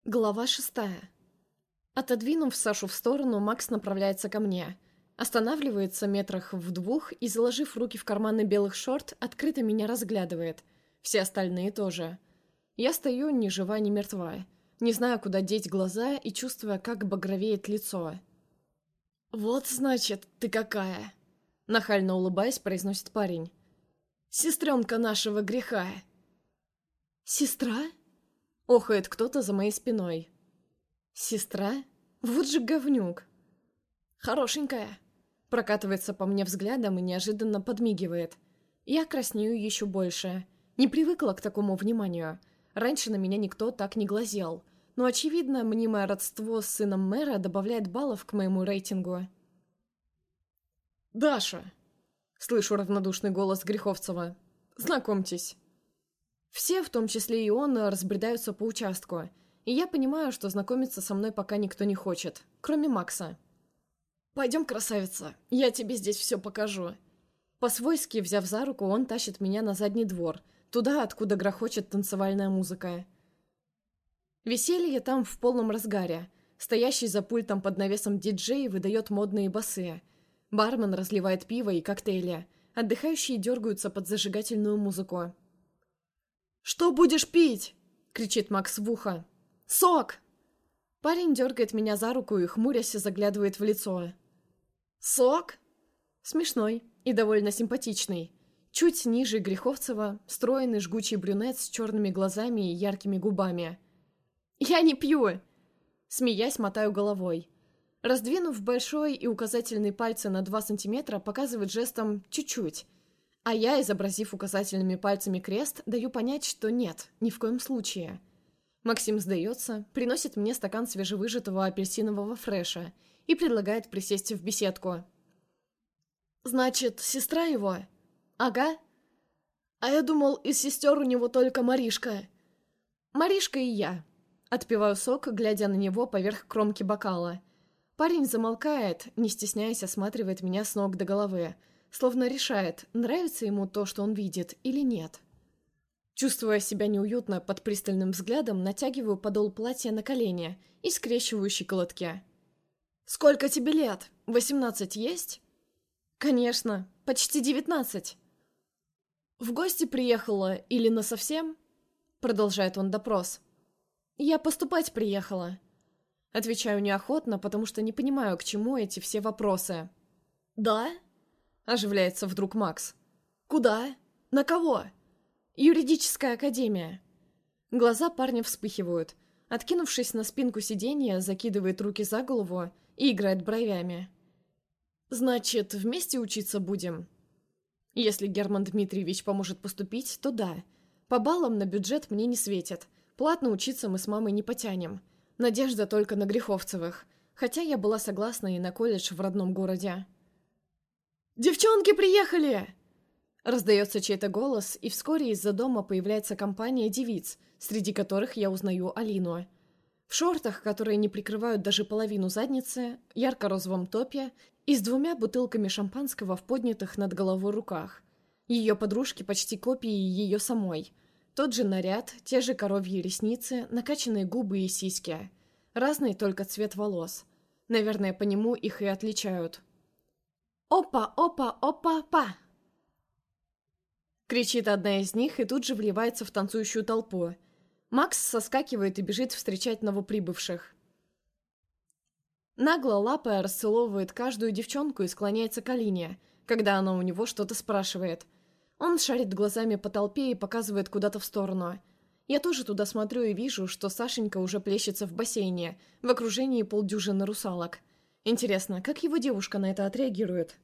Глава 6. Отодвинув Сашу в сторону, Макс направляется ко мне. Останавливается метрах в двух и, заложив руки в карманы белых шорт, открыто меня разглядывает. Все остальные тоже. Я стою ни жива, ни мертва. Не знаю, куда деть глаза и чувствуя, как багровеет лицо. «Вот, значит, ты какая!» Нахально улыбаясь, произносит парень. «Сестренка нашего греха!» «Сестра?» Охает кто-то за моей спиной. «Сестра? Вот же говнюк!» «Хорошенькая!» Прокатывается по мне взглядом и неожиданно подмигивает. Я краснею еще больше. Не привыкла к такому вниманию. Раньше на меня никто так не глазел. Но, очевидно, мнимое родство с сыном мэра добавляет баллов к моему рейтингу. «Даша!» Слышу равнодушный голос Греховцева. «Знакомьтесь!» Все, в том числе и он, разбредаются по участку, и я понимаю, что знакомиться со мной пока никто не хочет, кроме Макса. «Пойдем, красавица, я тебе здесь все покажу». По-свойски, взяв за руку, он тащит меня на задний двор, туда, откуда грохочет танцевальная музыка. Веселье там в полном разгаре. Стоящий за пультом под навесом диджей выдает модные басы. Бармен разливает пиво и коктейли. Отдыхающие дергаются под зажигательную музыку. «Что будешь пить?» — кричит Макс в ухо. «Сок!» Парень дергает меня за руку и, хмурясь, заглядывает в лицо. «Сок?» Смешной и довольно симпатичный. Чуть ниже Греховцева стройный жгучий брюнет с черными глазами и яркими губами. «Я не пью!» Смеясь, мотаю головой. Раздвинув большой и указательный пальцы на 2 сантиметра, показывает жестом «чуть-чуть». А я, изобразив указательными пальцами крест, даю понять, что нет, ни в коем случае. Максим сдается, приносит мне стакан свежевыжатого апельсинового фреша и предлагает присесть в беседку. «Значит, сестра его?» «Ага». «А я думал, из сестер у него только Маришка». «Маришка и я». Отпиваю сок, глядя на него поверх кромки бокала. Парень замолкает, не стесняясь, осматривает меня с ног до головы, словно решает, нравится ему то, что он видит, или нет. Чувствуя себя неуютно под пристальным взглядом, натягиваю подол платья на колени и скрещиваю щиколотки. «Сколько тебе лет? 18 есть?» «Конечно, почти 19». «В гости приехала или насовсем?» Продолжает он допрос. «Я поступать приехала». Отвечаю неохотно, потому что не понимаю, к чему эти все вопросы. «Да?» Оживляется вдруг Макс. «Куда? На кого?» «Юридическая академия». Глаза парня вспыхивают. Откинувшись на спинку сиденья, закидывает руки за голову и играет бровями. «Значит, вместе учиться будем?» Если Герман Дмитриевич поможет поступить, то да. По баллам на бюджет мне не светит. Платно учиться мы с мамой не потянем. Надежда только на Греховцевых. Хотя я была согласна и на колледж в родном городе. «Девчонки приехали!» Раздается чей-то голос, и вскоре из-за дома появляется компания девиц, среди которых я узнаю Алину. В шортах, которые не прикрывают даже половину задницы, ярко-розовом топе и с 2 бутылками шампанского в поднятых над головой руках. Ее подружки почти копии ее самой. Тот же наряд, те же коровьи ресницы, накачанные губы и сиськи. Разный только цвет волос. Наверное, по нему их и отличают. «Опа, опа, опа, па!» Кричит одна из них и тут же вливается в танцующую толпу. Макс соскакивает и бежит встречать новоприбывших. Нагло лапая расцеловывает каждую девчонку и склоняется к Алине, когда она у него что-то спрашивает. Он шарит глазами по толпе и показывает куда-то в сторону. Я тоже туда смотрю и вижу, что Сашенька уже плещется в бассейне, в окружении полдюжины русалок. Интересно, как его девушка на это отреагирует?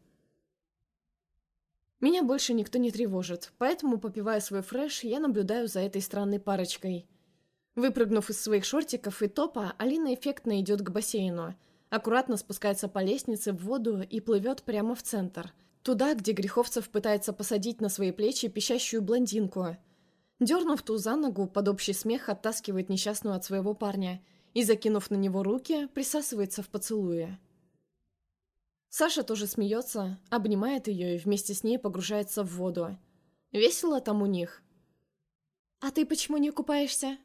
Меня больше никто не тревожит, поэтому, попивая свой фреш, я наблюдаю за этой странной парочкой. Выпрыгнув из своих шортиков и топа, Алина эффектно идет к бассейну, аккуратно спускается по лестнице в воду и плывет прямо в центр, туда, где Греховцев пытается посадить на свои плечи пищащую блондинку. Дернув ту за ногу, под общий смех оттаскивает несчастную от своего парня и, закинув на него руки, присасывается в поцелуе. Саша тоже смеется, обнимает ее и вместе с ней погружается в воду. Весело там у них. «А ты почему не купаешься?»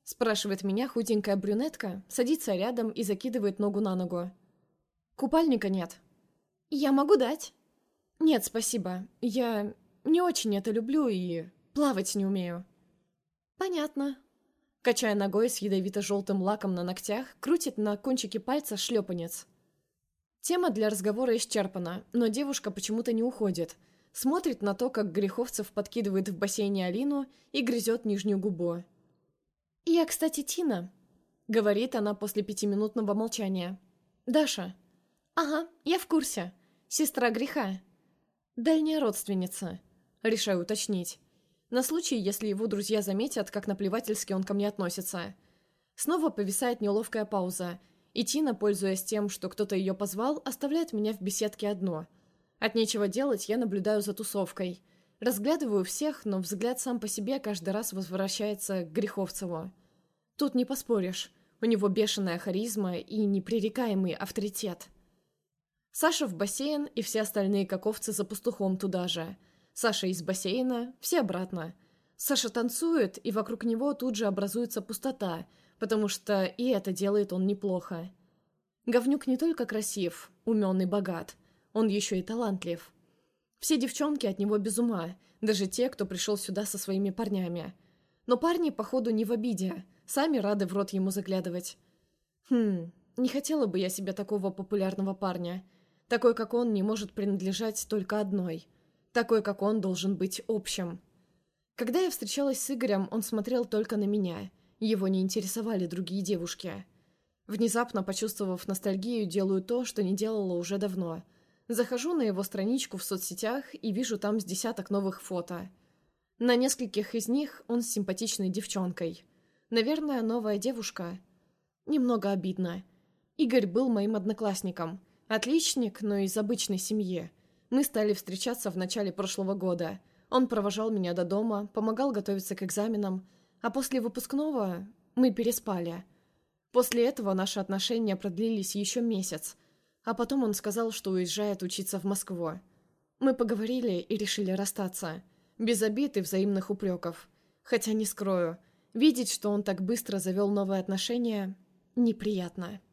Спрашивает меня худенькая брюнетка, садится рядом и закидывает ногу на ногу. Купальника нет. Я могу дать. Нет, спасибо. Я не очень это люблю и плавать не умею. Понятно. Качая ногой с ядовито-желтым лаком на ногтях, крутит на кончике пальца шлепанец. Тема для разговора исчерпана, но девушка почему-то не уходит. Смотрит на то, как Греховцев подкидывает в бассейне Алину и грызет нижнюю губу. «Я, кстати, Тина», — говорит она после 5-минутного молчания. «Даша». «Ага, я в курсе. Сестра греха». «Дальняя родственница», — решаю уточнить. На случай, если его друзья заметят, как наплевательски он ко мне относится. Снова повисает неловкая пауза, и Тина, пользуясь тем, что кто-то ее позвал, оставляет меня в беседке одно. От нечего делать я наблюдаю за тусовкой. Разглядываю всех, но взгляд сам по себе каждый раз возвращается к Греховцеву. Тут не поспоришь. У него бешеная харизма и непререкаемый авторитет. Саша в бассейн, и все остальные как овцы за пастухом туда же. Саша из бассейна, все обратно. Саша танцует, и вокруг него тут же образуется пустота, потому что и это делает он неплохо. Говнюк не только красив, умен и богат, он еще и талантлив. Все девчонки от него без ума, даже те, кто пришел сюда со своими парнями. Но парни, походу, не в обиде, сами рады в рот ему заглядывать. Не хотела бы я себе такого популярного парня. Такой, как он, не может принадлежать только одной. Такой, как он, должен быть общим. Когда я встречалась с Игорем, он смотрел только на меня. Его не интересовали другие девушки. Внезапно, почувствовав ностальгию, делаю то, что не делала уже давно. Захожу на его страничку в соцсетях и вижу там с десяток новых фото. На нескольких из них он с симпатичной девчонкой. Наверное, новая девушка. Немного обидно. Игорь был моим одноклассником. Отличник, но из обычной семьи. Мы стали встречаться в начале прошлого года. Он провожал меня до дома, помогал готовиться к экзаменам, а после выпускного мы переспали. После этого наши отношения продлились еще месяц, а потом он сказал, что уезжает учиться в Москву. Мы поговорили и решили расстаться. Без обид и взаимных упреков. Хотя не скрою, видеть, что он так быстро завел новые отношения, неприятно.